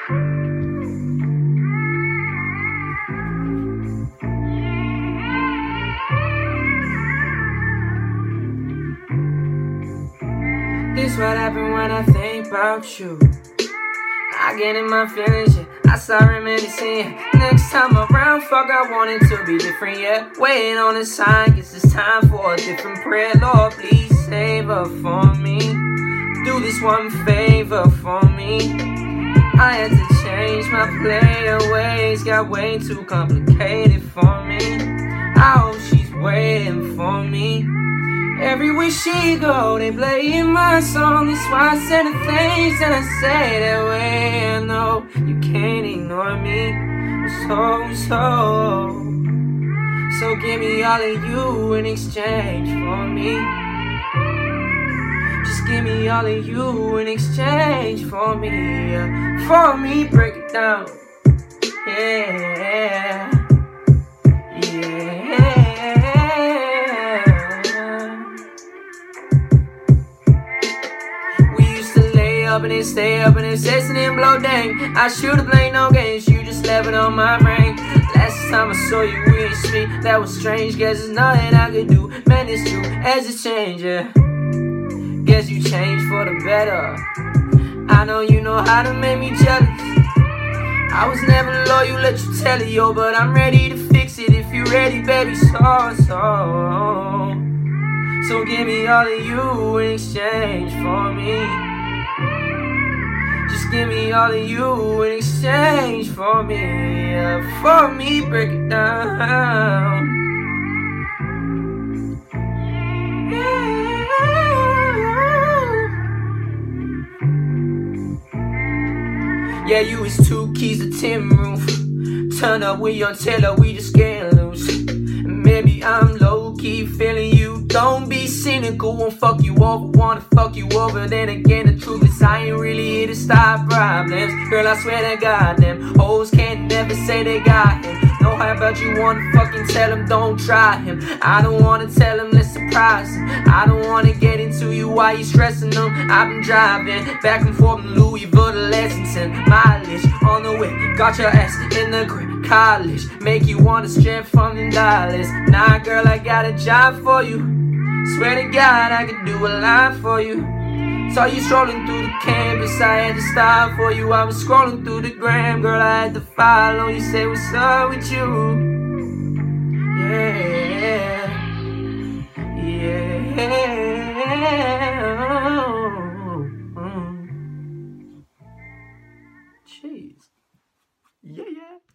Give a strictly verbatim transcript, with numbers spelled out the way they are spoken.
This what happen when I think about you. I get in my feelings, yeah. I start reminiscing. Next time around, fuck, I want it to be different, yeah. Waiting on a sign, guess it's time for a different prayer. Lord, please save her for me. Do this one favor for me. I had to change my player ways, got way too complicated for me. I hope she's waiting for me. Everywhere she go, they playing my song. That's why I said the things that I say that way. I know you can't ignore me. So, so So give me all of you in exchange for me. Just give me all of you in exchange for me. Yeah. For me, break it down. Yeah. Yeah. Up and then stay up and then sex and then blow, dang. I should've played no games, you just left it on my brain. Last time I saw you, we didn't speak, that was strange. Guess there's nothing I could do, man, it's true, as it changed, yeah. Guess you changed for the better. I know you know how to make me jealous. I was never loyal, let you tell it, yo, but I'm ready to fix it if you ready, baby, so, so So give me all of you in exchange for me. Just give me all of you in exchange for me, yeah. For me, break it down. Yeah, you was two keys to tin roof. Turn up with your tailor, we just getting loose. And maybe I'm low-key feeling you. Don't be cynical, won't fuck you over, wanna fuck you over. Then again, the truth is I ain't really here to stop problems. Girl, I swear to God, them hoes can't never say they got him. Know how about you wanna fucking tell him, don't try him. I don't wanna tell him, let's surprise him. I don't wanna get into you while you stressing them. I've been driving back and forth from Louisville to Lexington. Mileage on the way, got your ass in the grip. College, make you wanna strip from them dollars. Nah, girl, I got a job for you. Swear to God, I could do a lot for you. Saw you strolling through the campus, I had to stop for you. I was scrolling through the gram, girl, I had to follow. You say, what's up with you? Yeah, yeah. Jeez. Yeah, yeah.